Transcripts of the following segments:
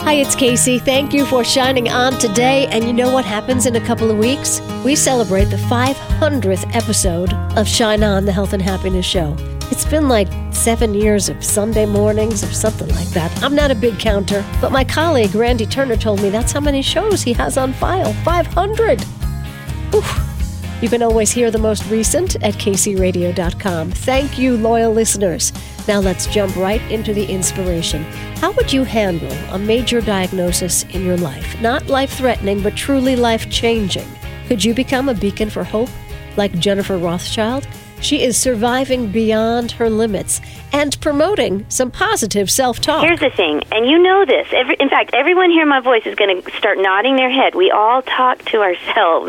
Hi, it's Casey. Thank you for shining on today. And you know what happens in a couple of weeks? We celebrate the 500th episode of Shine On, the Health and Happiness Show. It's been like 7 years of Sunday mornings or something like that. I'm not a big counter, but my colleague Randy Turner told me that's how many shows he has on file. 500! Oof. You can always hear the most recent at kcradio.com. Thank you, loyal listeners. Now let's jump right into the inspiration. How would you handle a major diagnosis in your life? Not life-threatening, but truly life-changing. Could you become a beacon for hope, like Jennifer Rothschild? She is surviving beyond her limits and promoting some positive self-talk. Here's the thing, and you know this. In fact, everyone hearing my voice is going to start nodding their head. We all talk to ourselves.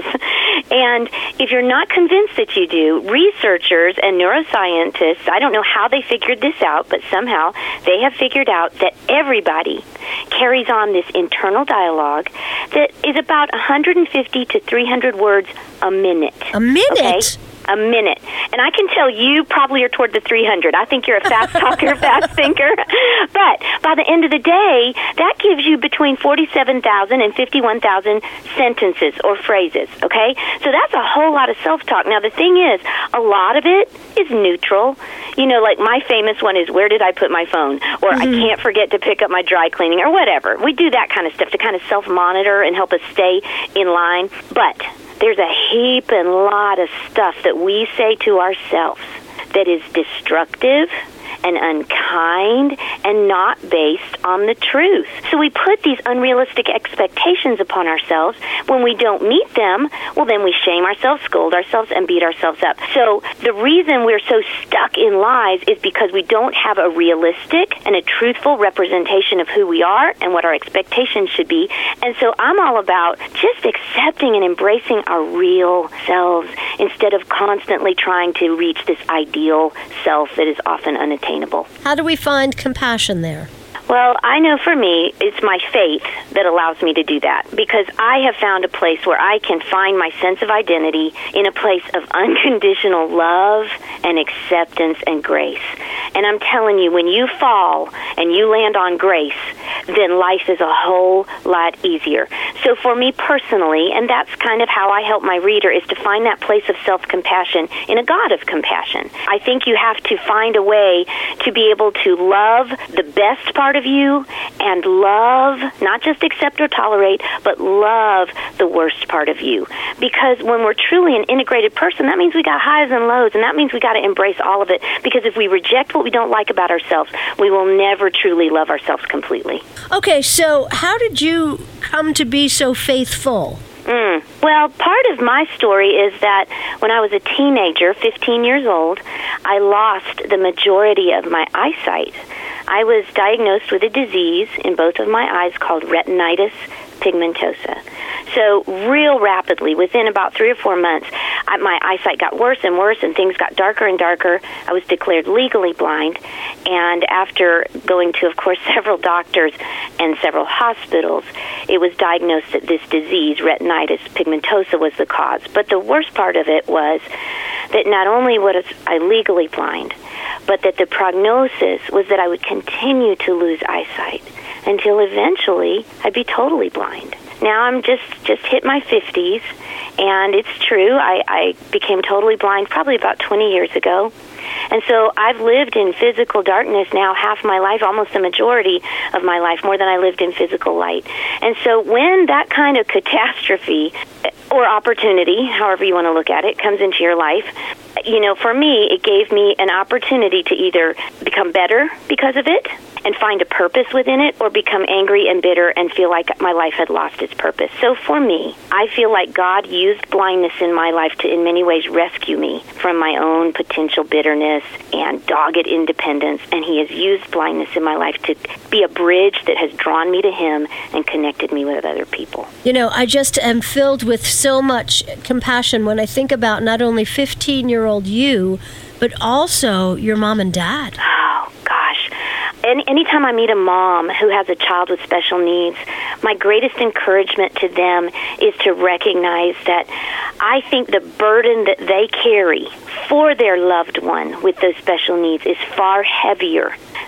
And if you're not convinced that you do, researchers and neuroscientists, I don't know how they figured this out, but somehow they have figured out that everybody carries on this internal dialogue that is about 150 to 300 words a minute. A minute? Okay? A minute. And I can tell you probably are toward the 300. I think you're a fast talker, fast thinker. But by the end of the day, that gives you between 47,000 and 51,000 sentences or phrases, okay? So that's a whole lot of self-talk. Now, the thing is, a lot of it is neutral. You know, like my famous one is, where did I put my phone? Or I can't forget to pick up my dry cleaning, or whatever. We do that kind of stuff to kind of self-monitor and help us stay in line. But there's a heap and lot of stuff that we say to ourselves that is destructive and unkind and not based on the truth. So we put these unrealistic expectations upon ourselves. When we don't meet them, well, then we shame ourselves, scold ourselves, and beat ourselves up. So the reason we're so stuck in lies is because we don't have a realistic and a truthful representation of who we are and what our expectations should be. And so I'm all about just accepting and embracing our real selves instead of constantly trying to reach this ideal self that is often unattainable. How do we find compassion there? Well, I know for me, it's my faith that allows me to do that, because I have found a place where I can find my sense of identity in a place of unconditional love and acceptance and grace. And I'm telling you, when you fall and you land on grace, then life is a whole lot easier. So for me personally, and that's kind of how I help my reader, is to find that place of self-compassion in a God of compassion. I think you have to find a way to be able to love the best part of you and love, not just accept or tolerate, but love the worst part of you. Because when we're truly an integrated person, that means we got highs and lows, and that means we got to embrace all of it. Because if we reject what we don't like about ourselves, we will never truly love ourselves completely. Okay, so how did you come to be so faithful? Well, part of my story is that when I was a teenager, 15 years old, I lost the majority of my eyesight. I was diagnosed with a disease in both of my eyes called retinitis pigmentosa. So real rapidly, within about 3 or 4 months, my eyesight got worse and worse, and things got darker and darker. I was declared legally blind, and after going to, of course, several doctors and several hospitals, it was diagnosed that this disease, retinitis pigmentosa, was the cause. But the worst part of it was that not only was I legally blind, but that the prognosis was that I would continue to lose eyesight until eventually I'd be totally blind. Now I'm just hit my 50s, and it's true, I became totally blind probably about 20 years ago. And so I've lived in physical darkness now half my life, almost the majority of my life, more than I lived in physical light. And so when that kind of catastrophe or opportunity, however you want to look at it, comes into your life, you know, for me, it gave me an opportunity to either become better because of it and find a purpose within it, or become angry and bitter and feel like my life had lost its purpose. So for me, I feel like God used blindness in my life to, in many ways, rescue me from my own potential bitterness and dogged independence, and He has used blindness in my life to be a bridge that has drawn me to Him and connected me with other people. You know, I just am filled with so much compassion when I think about not only 15-year-old you, but also your mom and dad. Oh, gosh. Anytime I meet a mom who has a child with special needs, my greatest encouragement to them is to recognize that I think the burden that they carry for their loved one with those special needs is far heavier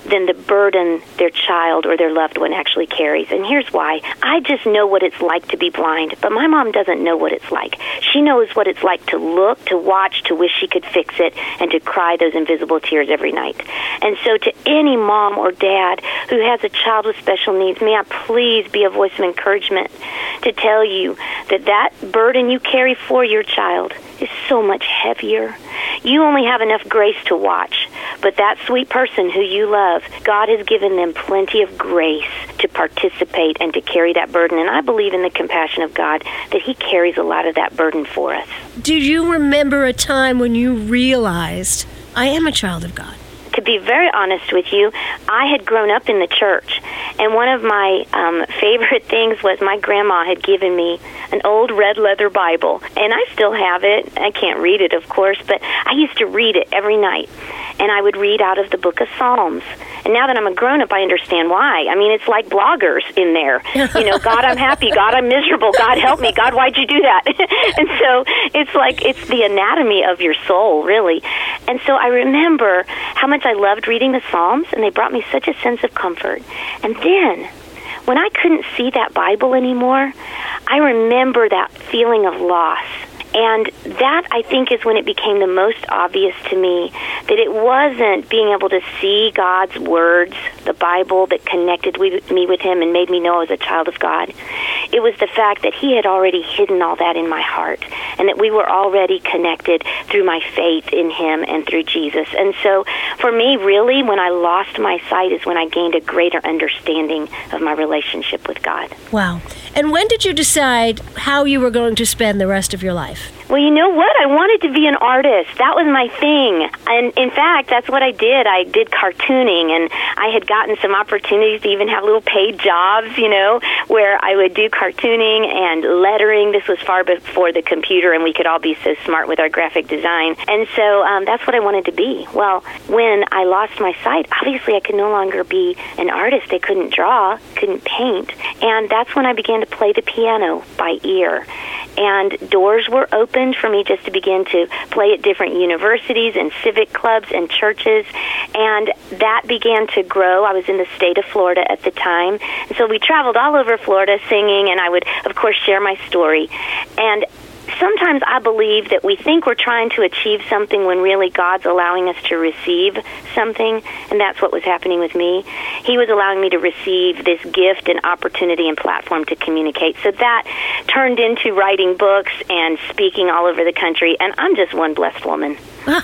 than the burden their child or their loved one actually carries. And here's why. I just know what it's like to be blind, but my mom doesn't know what it's like. She knows what it's like to look, to watch, to wish she could fix it, and to cry those invisible tears every night. And so to any mom or dad who has a child with special needs, may I please be a voice of encouragement to tell you that that burden you carry for your child is so much heavier. You only have enough grace to watch, but that sweet person who you love, God has given them plenty of grace to participate and to carry that burden. And I believe in the compassion of God that He carries a lot of that burden for us. Do you remember a time when you realized, I am a child of God? To be very honest with you, I had grown up in the church, and one of my favorite things was my grandma had given me an old red leather Bible, and I still have it. I can't read it, of course, but I used to read it every night, and I would read out of the book of Psalms. And now that I'm a grown-up, I understand why. I mean, it's like bloggers in there. You know, God, I'm happy. God, I'm miserable. God, help me. God, why'd you do that? And so it's like it's the anatomy of your soul, really. And so I remember how much I loved reading the Psalms, and they brought me such a sense of comfort. And then, when I couldn't see that Bible anymore, I remember that feeling of loss. And that, I think, is when it became the most obvious to me that it wasn't being able to see God's words, the Bible, that connected me with Him and made me know I was a child of God. It was the fact that He had already hidden all that in my heart, and that we were already connected through my faith in Him and through Jesus. And so, for me, really, when I lost my sight is when I gained a greater understanding of my relationship with God. Wow. And when did you decide how you were going to spend the rest of your life? Well, you know what? I wanted to be an artist. That was my thing. And in fact, that's what I did. I did cartooning, and I had gotten some opportunities to even have little paid jobs, you know, where I would do cartooning and lettering. This was far before the computer, and we could all be so smart with our graphic design. And so that's what I wanted to be. Well, when I lost my sight, obviously I could no longer be an artist. I couldn't draw, couldn't paint. And that's when I began to play the piano by ear. And doors were opened for me just to begin to play at different universities and civic clubs and churches. And that began to grow. I was in the state of Florida at the time. And so we traveled all over Florida singing, and I would, of course, share my story. And sometimes I believe that we think we're trying to achieve something when really God's allowing us to receive something, and that's what was happening with me. He was allowing me to receive this gift and opportunity and platform to communicate. So that turned into writing books and speaking all over the country, and I'm just one blessed woman.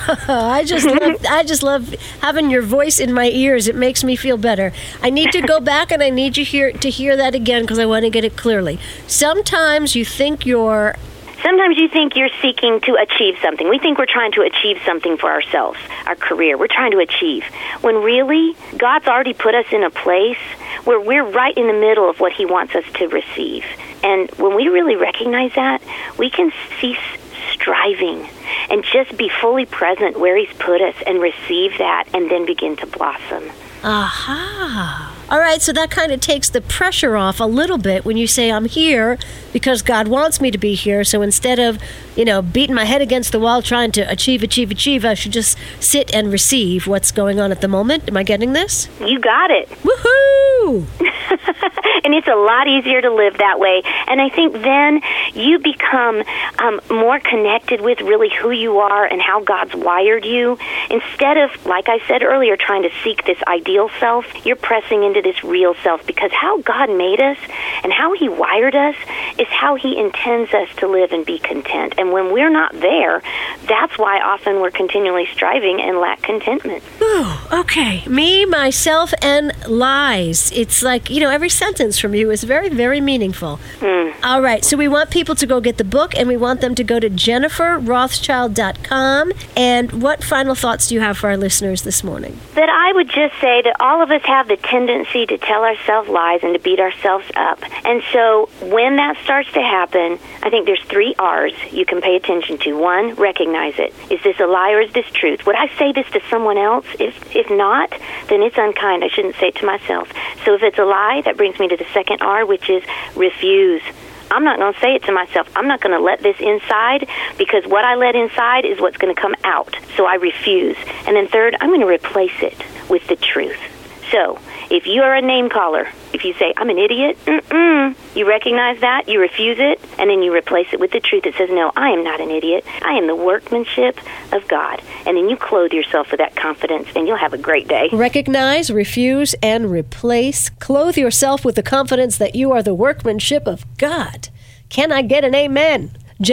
I just love having your voice in my ears. It makes me feel better. I need to go back and I need you to hear that again because I want to get it clearly. Sometimes you think you're seeking to achieve something. We think we're trying to achieve something for ourselves, our career. We're trying to achieve. When really, God's already put us in a place where we're right in the middle of what He wants us to receive. And when we really recognize that, we can cease striving and just be fully present where He's put us and receive that and then begin to blossom. Aha. All right, so that kind of takes the pressure off a little bit when you say I'm here because God wants me to be here. So instead of, beating my head against the wall trying to achieve, I should just sit and receive what's going on at the moment. Am I getting this? You got it. Woohoo! And it's a lot easier to live that way. And I think then you become more connected with really who you are and how God's wired you. Instead of, like I said earlier, trying to seek this ideal self, you're pressing into this real self, because how God made us and how He wired us is how He intends us to live and be content. And when we're not there, that's why often we're continually striving and lack contentment. Ooh, okay. Me, myself, and lies. It's like, every sentence from you is very, very meaningful. All right, so we want people to go get the book, and we want them to go to JenniferRothschild.com. And what final thoughts do you have for our listeners this morning? That I would just say that all of us have the tendency to tell ourselves lies and to beat ourselves up. And so when that starts to happen, I think there's 3 R's you can pay attention to. 1, recognize it. Is this a lie or is this truth? Would I say this to someone else? If not, then it's unkind. I shouldn't say it to myself. So if it's a lie, that brings me to the 2nd R, which is refuse. I'm not going to say it to myself. I'm not going to let this inside, because what I let inside is what's going to come out. So I refuse. And then 3rd, I'm going to replace it with the truth. So, if you are a name caller, if you say, I'm an idiot, you recognize that, you refuse it, and then you replace it with the truth that says, no, I am not an idiot. I am the workmanship of God. And then you clothe yourself with that confidence, and you'll have a great day. Recognize, refuse, and replace. Clothe yourself with the confidence that you are the workmanship of God. Can I get an amen?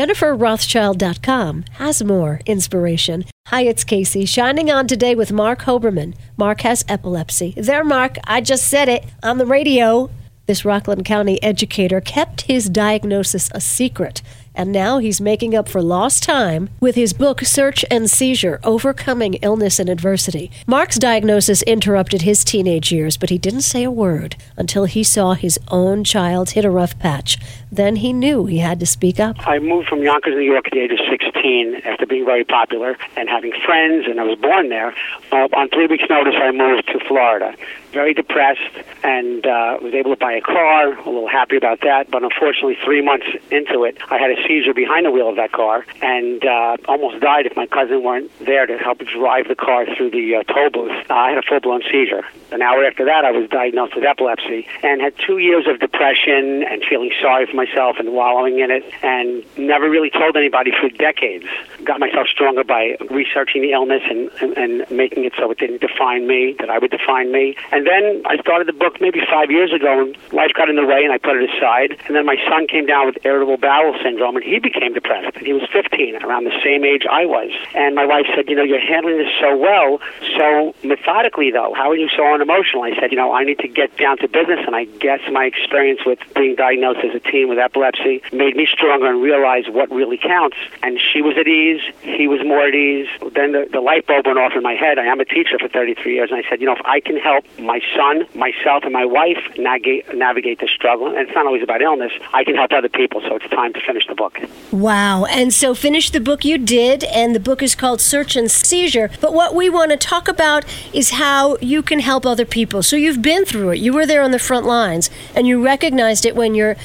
JenniferRothschild.com has more inspiration. Hi, it's Casey, shining on today with Mark Hoberman. Mark has epilepsy. There, Mark, I just said it on the radio. This Rockland County educator kept his diagnosis a secret, and now he's making up for lost time with his book, Search and Seizure, Overcoming Illness and Adversity. Mark's diagnosis interrupted his teenage years, but he didn't say a word until he saw his own child hit a rough patch. Then he knew he had to speak up. I moved from Yonkers, New York at the age of 16 after being very popular and having friends, and I was born there. On 3 weeks' notice, I moved to Florida. Very depressed, and was able to buy a car, a little happy about that, but unfortunately 3 months into it, I had a seizure behind the wheel of that car, and almost died if my cousin weren't there to help drive the car through the toll booth. I had a full-blown seizure. An hour after that, I was diagnosed with epilepsy, and had 2 years of depression and feeling sorry for myself and wallowing in it, and never really told anybody for decades. Got myself stronger by researching the illness and making it so it didn't define me, that I would define me. And then I started the book maybe 5 years ago, and life got in the way, and I put it aside. And then my son came down with irritable bowel syndrome, and he became depressed. And he was 15, around the same age I was. And my wife said, you're handling this so well, so methodically, though. How are you so unemotional? I said, I need to get down to business, and I guess my experience with being diagnosed as a teen with epilepsy made me stronger and realize what really counts. And she was at ease. He was more at ease. Then the light bulb went off in my head. I am a teacher for 33 years, and I said, if I can help my son, myself, and my wife navigate the struggle, and it's not always about illness, I can help other people, so it's time to finish the book. Wow. And so finish the book you did, and the book is called Search and Seizure. But what we want to talk about is how you can help other people. So you've been through it. You were there on the front lines, and you recognized it when your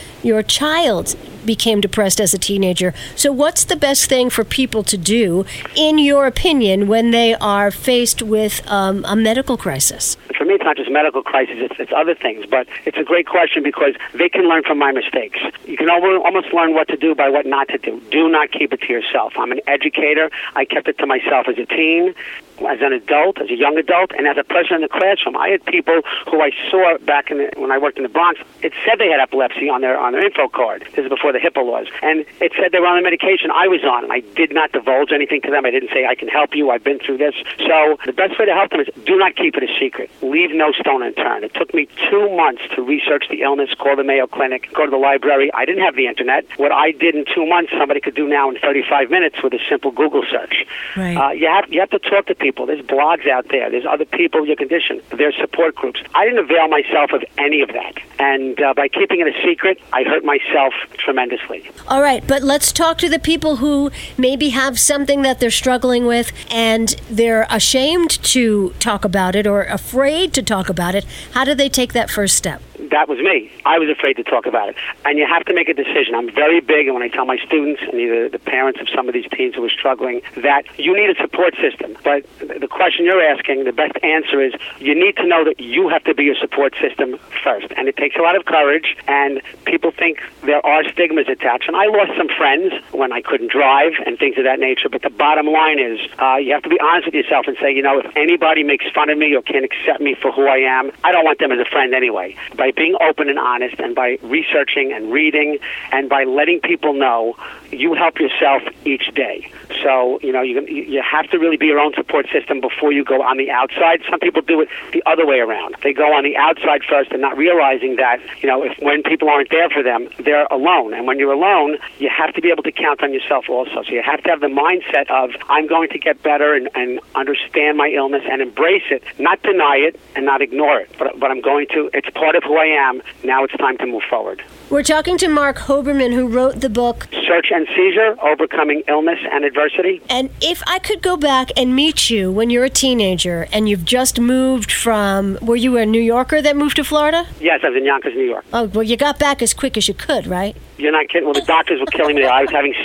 child became depressed as a teenager. So what's the best thing for people to do, in your opinion, when they are faced with a medical crisis? For me, it's not just medical crisis, it's other things, but it's a great question because they can learn from my mistakes. You can almost learn what to do by what not to do. Do not keep it to yourself. I'm an educator. I kept it to myself as a teen, as an adult, as a young adult, and as a person in the classroom. I had people who I saw back when I worked in the Bronx. It said they had epilepsy on their info card. This is before the HIPAA laws. And it said they were on the medication I was on, and I did not divulge anything to them. I didn't say, I can help you, I've been through this. So the best way to help them is do not keep it a secret. Leave no stone unturned. It took me 2 months to research the illness, call the Mayo Clinic, go to the library. I didn't have the internet. What I did in 2 months, somebody could do now in 35 minutes with a simple Google search. Right. You have to talk to people. There's blogs out there. There's other people with your condition. There's support groups. I didn't avail myself of any of that. And by keeping it a secret, I hurt myself tremendously. All right, but let's talk to the people who maybe have something that they're struggling with and they're ashamed to talk about it or afraid to talk about it. How do they take that first step? That was me. I was afraid to talk about it. And you have to make a decision. I'm very big, and when I tell my students and either the parents of some of these teens who are struggling, that you need a support system. But the question you're asking, the best answer is you need to know that you have to be your support system first. And it takes a lot of courage, and people think there are stigmas attached. And I lost some friends when I couldn't drive and things of that nature. But the bottom line is you have to be honest with yourself and say, if anybody makes fun of me or can't accept me for who I am, I don't want them as a friend anyway. By being open and honest, and by researching and reading, and by letting people know, you help yourself each day. So, you have to really be your own support system before you go on the outside. Some people do it the other way around. They go on the outside first and not realizing that, when people aren't there for them, they're alone. And when you're alone, you have to be able to count on yourself also. So you have to have the mindset of, I'm going to get better and understand my illness and embrace it, not deny it and not ignore it. But I'm going to, it's part of who I I am. Now it's time to move forward. We're talking to Mark Hoberman, who wrote the book Search and Seizure, Overcoming Illness and Adversity. And if I could go back and meet you when you're a teenager and you've just moved from, were you a New Yorker that moved to Florida? Yes, I was in Yonkers, New York. Oh, well, you got back as quick as you could, right? You're not kidding. Well, the doctors were killing me. I was having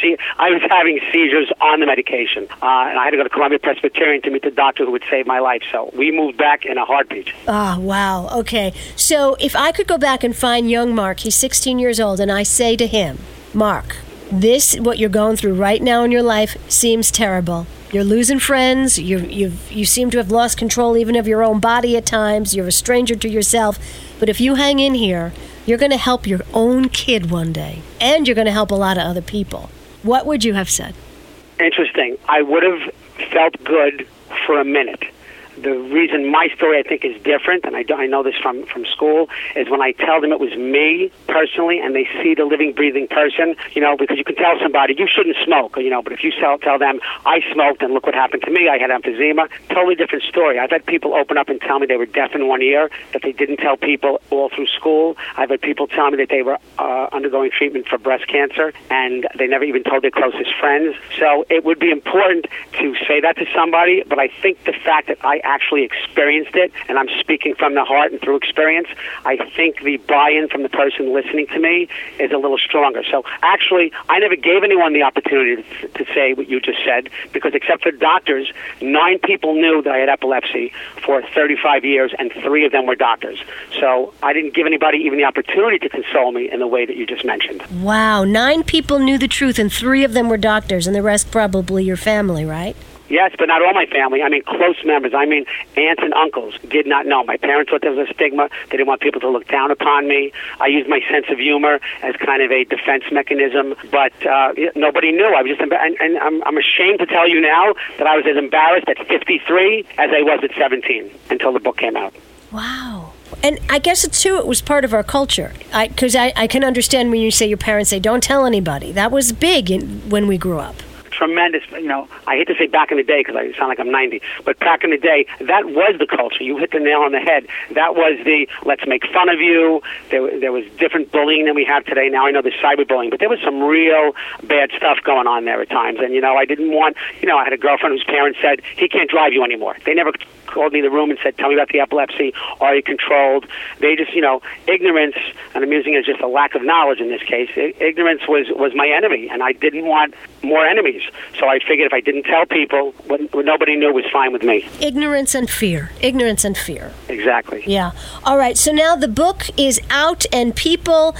seizures on the medication, and I had to go to Columbia Presbyterian to meet the doctor who would save my life. So we moved back in a heartbeat. Oh, wow. Okay. So if I could go back and find young Mark, he's 16 years old, and I say to him, Mark, what you're going through right now in your life seems terrible. You're losing friends. You seem to have lost control even of your own body at times. You're a stranger to yourself. But if you hang in here, you're going to help your own kid one day, and you're going to help a lot of other people. What would you have said? Interesting. I would have felt good for a minute. The reason my story, I think, is different, and I know this from school, is when I tell them it was me personally, and they see the living, breathing person, because you can tell somebody, you shouldn't smoke, but if you tell them, I smoked, and look what happened to me, I had emphysema, totally different story. I've had people open up and tell me they were deaf in one ear, that they didn't tell people all through school. I've had people tell me that they were undergoing treatment for breast cancer, and they never even told their closest friends. So it would be important to say that to somebody, but I think the fact that I actually experienced it, and I'm speaking from the heart and through experience, I think the buy-in from the person listening to me is a little stronger. So actually, I never gave anyone the opportunity to say what you just said, because except for doctors, 9 people knew that I had epilepsy for 35 years, and 3 of them were doctors. So I didn't give anybody even the opportunity to console me in the way that you just mentioned. Wow, 9 people knew the truth, and 3 of them were doctors, and the rest probably your family, right? Yes, but not all my family. I mean, close members. I mean, aunts and uncles did not know. My parents thought there was a stigma. They didn't want people to look down upon me. I used my sense of humor as kind of a defense mechanism, but nobody knew. I was just, and I'm ashamed to tell you now that I was as embarrassed at 53 as I was at 17 until the book came out. Wow. And I guess it was part of our culture. Because I can understand when you say your parents say, don't tell anybody. That was big when we grew up. Tremendous, I hate to say back in the day because I sound like I'm 90, but back in the day, that was the culture. You hit the nail on the head. That was the, let's make fun of you. There was different bullying than we have today. Now I know there's cyberbullying, but there was some real bad stuff going on there at times. And, I didn't want, I had a girlfriend whose parents said, he can't drive you anymore. They never called me in the room and said, tell me about the epilepsy. Are you controlled? They just, ignorance, and I'm using it as just a lack of knowledge in this case. Ignorance was my enemy, and I didn't want more enemies. So I figured if I didn't tell people, what nobody knew was fine with me. Ignorance and fear. Ignorance and fear. Exactly. Yeah. All right. So now the book is out, and people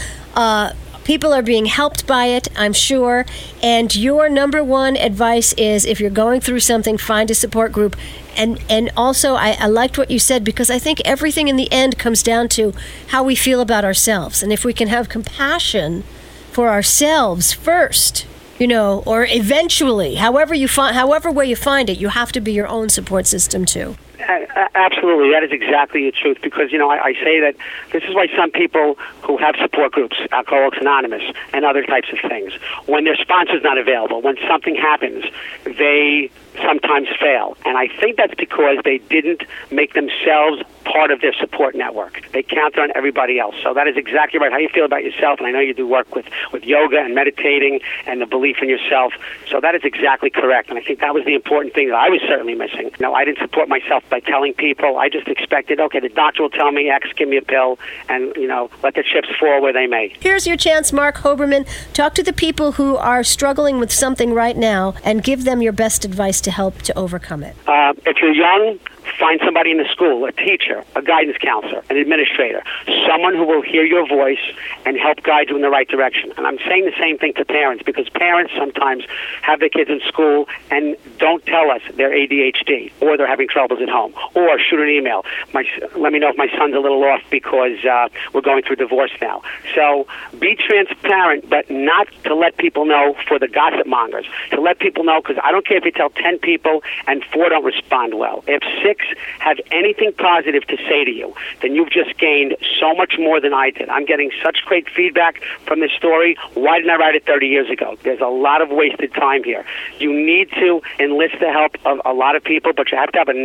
are being helped by it, I'm sure. And your number one advice is, if you're going through something, find a support group. And also, I liked what you said, because I think everything in the end comes down to how we feel about ourselves. And if we can have compassion for ourselves first, or eventually, however way you find it, you have to be your own support system too. Absolutely. That is exactly the truth, because, I say that this is why some people who have support groups, Alcoholics Anonymous and other types of things, when their sponsor's not available, when something happens, they sometimes fail. And I think that's because they didn't make themselves part of their support network. They counted on everybody else. So that is exactly right. How you feel about yourself, and I know you do work with yoga and meditating and the belief in yourself. So that is exactly correct. And I think that was the important thing that I was certainly missing. I didn't support myself by telling people. I just expected, okay, the doctor will tell me X, give me a pill, and, let the chips fall where they may. Here's your chance, Mark Hoberman. Talk to the people who are struggling with something right now and give them your best advice to help to overcome it. If you're young, find somebody in the school, a teacher, a guidance counselor, an administrator, someone who will hear your voice and help guide you in the right direction. And I'm saying the same thing to parents, because parents sometimes have their kids in school and don't tell us they're ADHD or they're having troubles at home, or shoot an email. Let me know if my son's a little off because we're going through divorce now. So be transparent, but not to let people know for the gossip mongers. To let people know, because I don't care if you tell 10 people and 4 don't respond well. If 6 have anything positive to say to you, then you've just gained so much more than I did. I'm getting such great feedback from this story. Why didn't I write it 30 years ago? There's a lot of wasted time here. You need to enlist the help of a lot of people, but you have to have a nice talk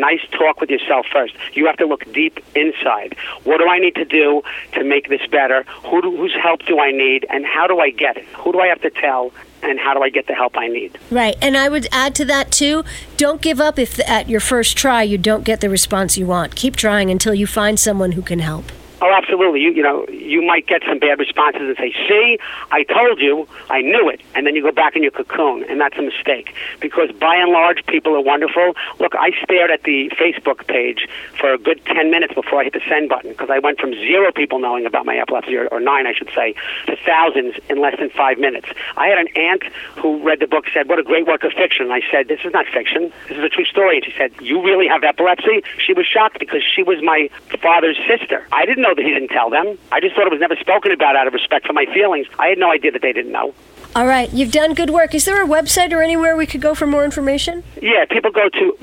talk with yourself first. You have to look deep inside. What do I need to do to make this better? Whose help do I need, and how do I get it? Who do I have to tell, and how do I get the help I need? Right. And I would add to that, too, don't give up if at your first try you don't get the response you want. Keep trying until you find someone who can help. Oh, absolutely. You might get some bad responses and say, see, I told you, I knew it. And then you go back in your cocoon, and that's a mistake. Because by and large, people are wonderful. Look, I stared at the Facebook page for a good 10 minutes before I hit the send button, because I went from 0 people knowing about my epilepsy, or 9, I should say, to thousands in less than 5 minutes. I had an aunt who read the book, said, what a great work of fiction. And I said, this is not fiction. This is a true story. And she said, you really have epilepsy? She was shocked because she was my father's sister. I didn't know that he didn't tell them. I just thought it was never spoken about out of respect for my feelings. I had no idea that they didn't know. All right. You've done good work. Is there a website or anywhere we could go for more information? Yeah, people go to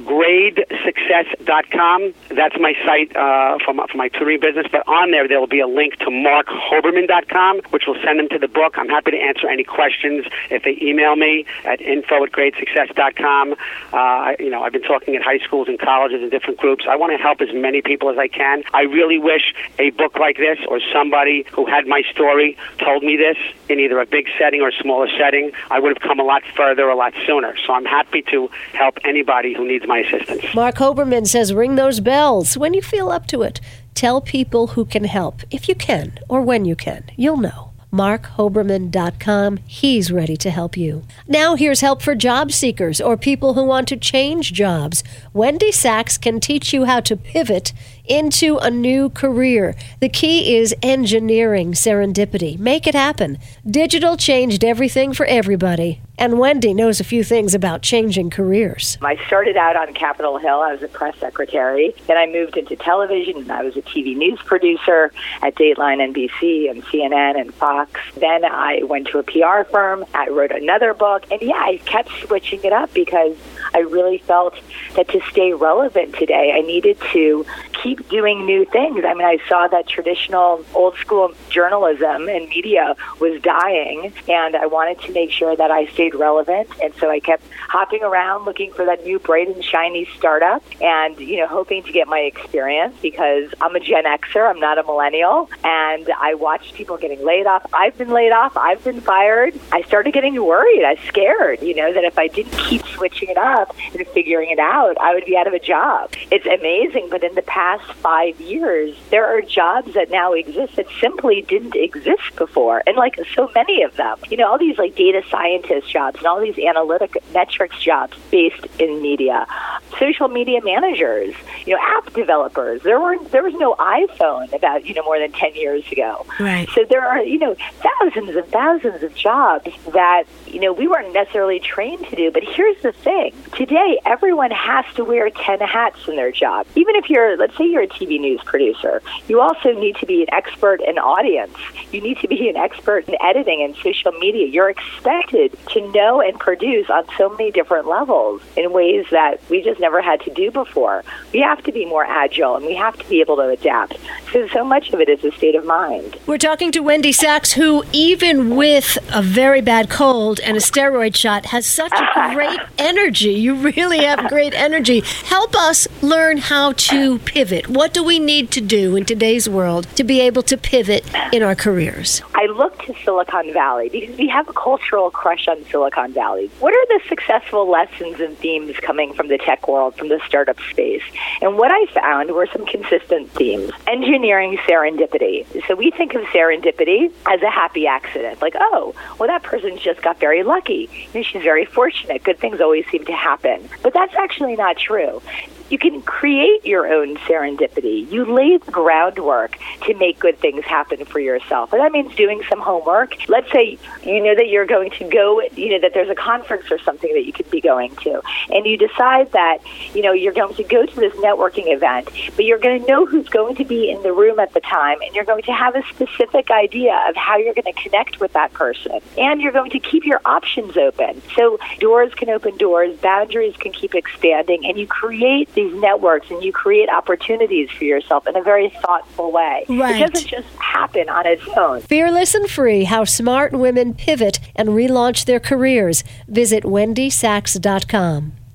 gradesuccess.com. That's my site for my tutoring business. But on there will be a link to markhoberman.com, which will send them to the book. I'm happy to answer any questions if they email me at info@gradesuccess.com. I've been talking at high schools and colleges and different groups. I want to help as many people as I can. I really wish a book like this, or somebody who had my story told me this in either a big setting or a smaller setting, I would have come a lot further a lot sooner. So I'm happy to help anybody who needs my assistance. Mark Hoberman says ring those bells when you feel up to it. Tell people who can help, if you can, or when you can. You'll know. MarkHoberman.com. He's ready to help you. Now here's help for job seekers or people who want to change jobs. Wendy Sachs can teach you how to pivot into a new career. The key is engineering serendipity. Make it happen. Digital changed everything for everybody. And Wendy knows a few things about changing careers. I started out on Capitol Hill. I was a press secretary. Then I moved into television, and I was a TV news producer at Dateline NBC and CNN and Fox. Then I went to a PR firm. I wrote another book. And I kept switching it up because I really felt that to stay relevant today, I needed to keep doing new things. I mean, I saw that traditional old school journalism and media was dying, and I wanted to make sure that I stayed relevant. And so I kept hopping around looking for that new bright and shiny startup and, hoping to get my experience, because I'm a Gen Xer, I'm not a millennial, and I watched people getting laid off. I've been laid off. I've been fired. I started getting worried. I was scared, that if I didn't keep switching it up and figuring it out, I would be out of a job. It's amazing, but in the past 5 years, there are jobs that now exist that simply didn't exist before, and so many of them. All these data scientist jobs and all these analytic metrics jobs based in media, social media managers, app developers. There was no iPhone about more than 10 years ago. Right. So there are thousands and thousands of jobs that we weren't necessarily trained to do. But here's the thing: today everyone has to wear 10 hats in their job. Even if let's say you're a TV news producer, you also need to be an expert in audience. You need to be an expert in editing and social media. You're expected to know and produce on so many different levels in ways that we just never had to do before. We have to be more agile, and we have to be able to adapt. So much of it is a state of mind. We're talking to Wendy Sachs, who, even with a very bad cold and a steroid shot, has such a great energy. You really have great energy. Help us learn how to pivot. What do we need to do in today's world to be able to pivot in our careers? I look to Silicon Valley because we have a cultural crush on Silicon Valley. What are the successful lessons and themes coming from the tech world, from the startup space? And what I found were some consistent themes. Engineering serendipity. So we think of serendipity as a happy accident. That person just got very lucky. She's very fortunate. Good things always seem to happen. But that's actually not true. You can create your own serendipity. You lay the groundwork to make good things happen for yourself. And that means doing some homework. Let's say that you're going to go, that there's a conference or something that you could be going to. And you decide that, you're going to go to this networking event, but you're going to know who's going to be in the room at the time, and you're going to have a specific idea of how you're going to connect with that person. And you're going to keep your options open. So doors can open doors, boundaries can keep expanding, and you create these networks and you create opportunities for yourself in a very thoughtful way. Right. It doesn't just happen on its own. Fearless and Free: How Smart Women Pivot and Relaunch Their Careers. Visit WendySachs.com.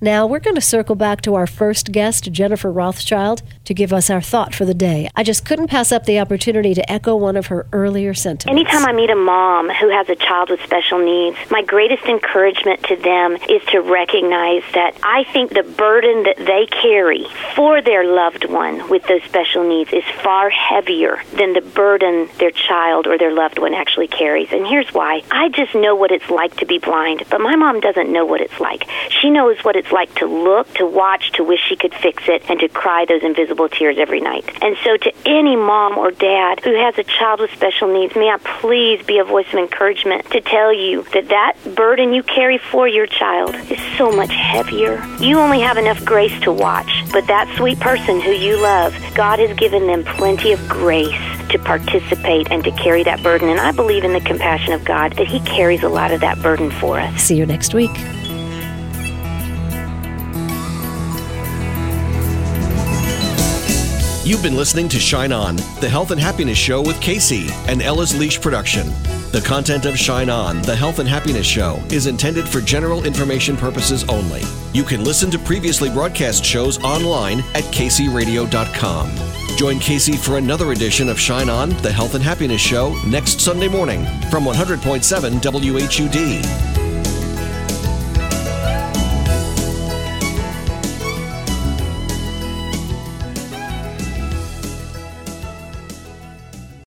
Now, we're going to circle back to our first guest, Jennifer Rothschild, to give us our thought for the day. I just couldn't pass up the opportunity to echo one of her earlier sentiments. Anytime I meet a mom who has a child with special needs, my greatest encouragement to them is to recognize that I think the burden that they carry for their loved one with those special needs is far heavier than the burden their child or their loved one actually carries. And here's why. I just know what it's like to be blind, but my mom doesn't know what it's like. She knows what it's like to look, to watch, to wish she could fix it, and to cry those invisible tears every night. And so to any mom or dad who has a child with special needs, may I please be a voice of encouragement to tell you that that burden you carry for your child is so much heavier. You only have enough grace to watch, but that sweet person who you love, God has given them plenty of grace to participate and to carry that burden. And I believe in the compassion of God that He carries a lot of that burden for us. See you next week. You've been listening to Shine On, the Health and Happiness Show with Casey, an Ella's Leash production. The content of Shine On, the Health and Happiness Show, is intended for general information purposes only. You can listen to previously broadcast shows online at kcradio.com. Join Casey for another edition of Shine On, the Health and Happiness Show, next Sunday morning from 100.7 WHUD.